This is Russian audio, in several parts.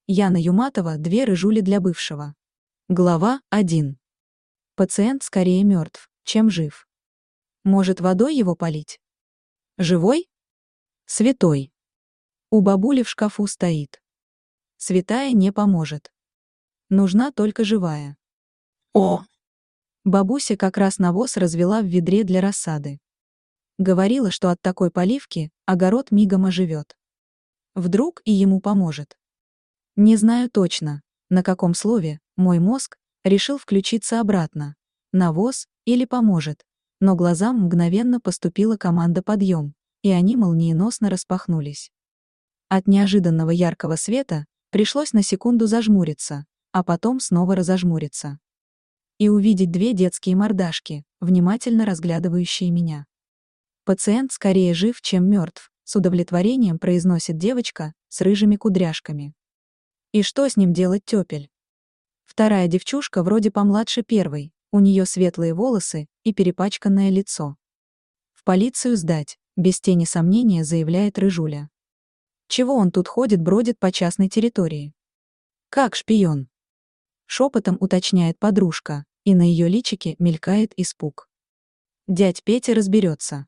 Яна Юматова, две рыжули для бывшего. Глава 1. Пациент скорее мертв, чем жив. Может, водой его полить? Живой? Святой. У бабули в шкафу стоит. Святая не поможет. Нужна только живая. О! Бабуся как раз навоз развела в ведре для рассады. Говорила, что от такой поливки огород мигом оживет. Вдруг и ему поможет. Не знаю точно, на каком слове мой мозг решил включиться обратно. Навоз или поможет. Но глазам мгновенно поступила команда «подъем», и они молниеносно распахнулись. От неожиданного яркого света пришлось на секунду зажмуриться, а потом снова разожмуриться. И увидеть две детские мордашки, внимательно разглядывающие меня. Пациент скорее жив, чем мертв, с удовлетворением произносит девочка с рыжими кудряшками. И что с ним делать тёпель? Вторая девчушка вроде помладше первой, у нее светлые волосы и перепачканное лицо. В полицию сдать, без тени сомнения заявляет рыжуля. Чего он тут ходит, бродит по частной территории? Как шпион? Шепотом уточняет подружка, и на ее личике мелькает испуг. Дядь Петя разберется.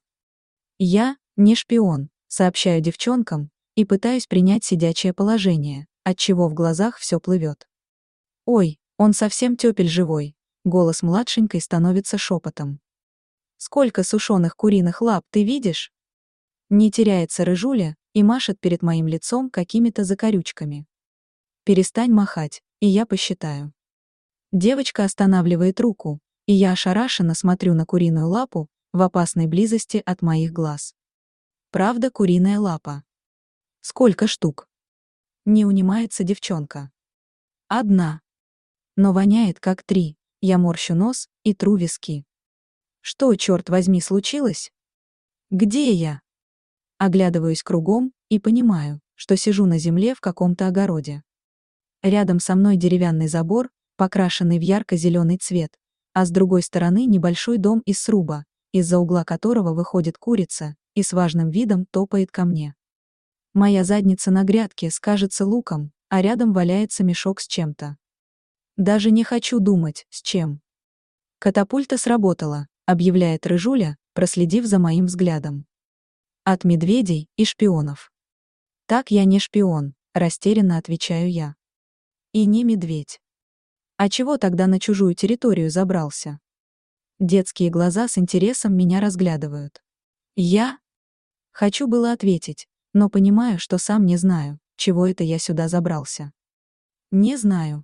Я не шпион, сообщаю девчонкам, и пытаюсь принять сидячее положение, отчего в глазах все плывет. Ой, он совсем тёпель живой, голос младшенькой становится шепотом. Сколько сушеных куриных лап ты видишь? Не теряется рыжуля и машет перед моим лицом какими-то закорючками. Перестань махать, и я посчитаю. Девочка останавливает руку, и я ошарашенно смотрю на куриную лапу в опасной близости от моих глаз. Правда, куриная лапа. Сколько штук? Не унимается девчонка. Одна. Но воняет как три. Я морщу нос и тру виски. Что, черт возьми, случилось? Где я? Оглядываюсь кругом и понимаю, что сижу на земле в каком-то огороде. Рядом со мной деревянный забор, покрашенный в ярко-зеленый цвет, а с другой стороны небольшой дом из сруба, из-за угла которого выходит курица и с важным видом топает ко мне. Моя задница на грядке скажется луком, а рядом валяется мешок с чем-то. Даже не хочу думать, с чем. Катапульта сработала, объявляет рыжуля, проследив за моим взглядом. От медведей и шпионов. Так я не шпион, растерянно отвечаю я. И не медведь. А чего тогда на чужую территорию забрался? Детские глаза с интересом меня разглядывают. Я? Хочу было ответить, но понимаю, что сам не знаю, чего это я сюда забрался. Не знаю.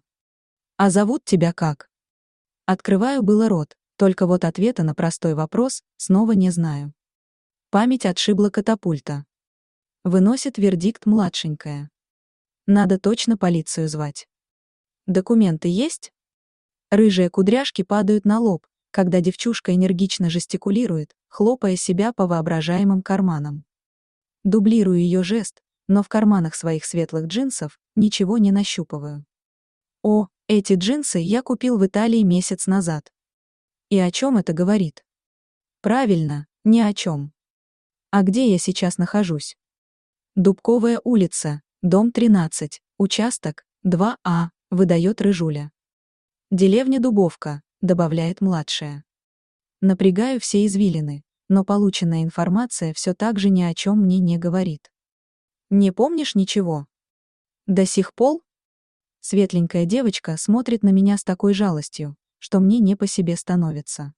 А зовут тебя как? Открываю было рот, только вот ответа на простой вопрос снова не знаю. Память отшибла катапульта. Выносит вердикт младшенькая. Надо точно полицию звать. Документы есть? Рыжие кудряшки падают на лоб, когда девчушка энергично жестикулирует, хлопая себя по воображаемым карманам. Дублирую ее жест, но в карманах своих светлых джинсов ничего не нащупываю. О, эти джинсы я купил в Италии месяц назад. И о чем это говорит? Правильно, ни о чем. А где я сейчас нахожусь? Дубковая улица, дом 13, участок 2А, выдает рыжуля. Деревня Дубовка, добавляет младшая. Напрягаю все извилины, но полученная информация все так же ни о чем мне не говорит. Не помнишь ничего? До сих пор? Светленькая девочка смотрит на меня с такой жалостью, что мне не по себе становится.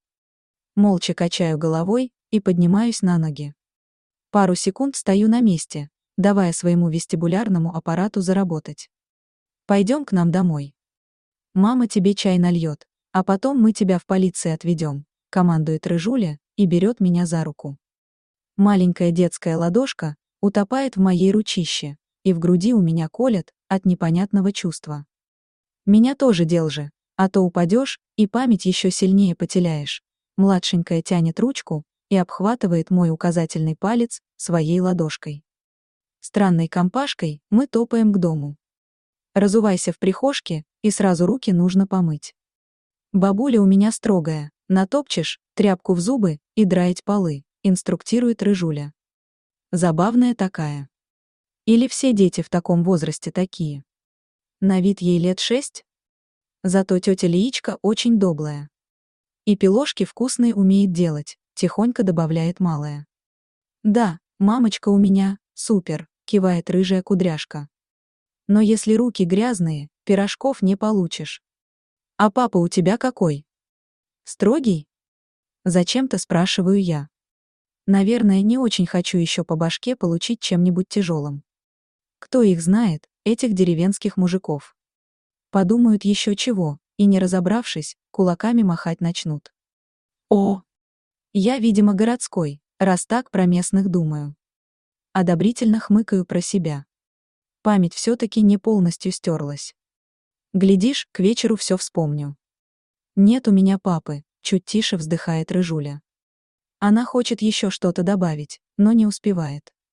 Молча качаю головой и поднимаюсь на ноги. Пару секунд стою на месте, давая своему вестибулярному аппарату заработать. Пойдем к нам домой. Мама тебе чай нальет, а потом мы тебя в полиции отведем, командует рыжуля и берет меня за руку. Маленькая детская ладошка утопает в моей ручище, и в груди у меня колет от непонятного чувства. Меня тоже держи, а то упадешь и память еще сильнее потеряешь. Младшенькая тянет ручку и обхватывает мой указательный палец своей ладошкой. Странной компашкой мы топаем к дому. Разувайся в прихожке, и сразу руки нужно помыть. Бабуля у меня строгая, натопчешь, тряпку в зубы и драить полы, инструктирует рыжуля. Забавная такая. Или все дети в таком возрасте такие? На вид ей лет 6. Зато тетя Лиичка очень добрая. И пирожки вкусные умеет делать, тихонько добавляет малая. Да, мамочка у меня, супер, кивает рыжая кудряшка. Но если руки грязные, пирожков не получишь. А папа у тебя какой? Строгий? Зачем-то спрашиваю я. Наверное, не очень хочу еще по башке получить чем-нибудь тяжелым. Кто их знает, этих деревенских мужиков? Подумают еще чего, и не разобравшись, кулаками махать начнут. О! Я, видимо, городской, раз так про местных думаю. Одобрительно хмыкаю про себя. Память все-таки не полностью стерлась. Глядишь, к вечеру все вспомню. Нет у меня папы, чуть тише вздыхает Рыжуля. Она хочет еще что-то добавить, но не успевает.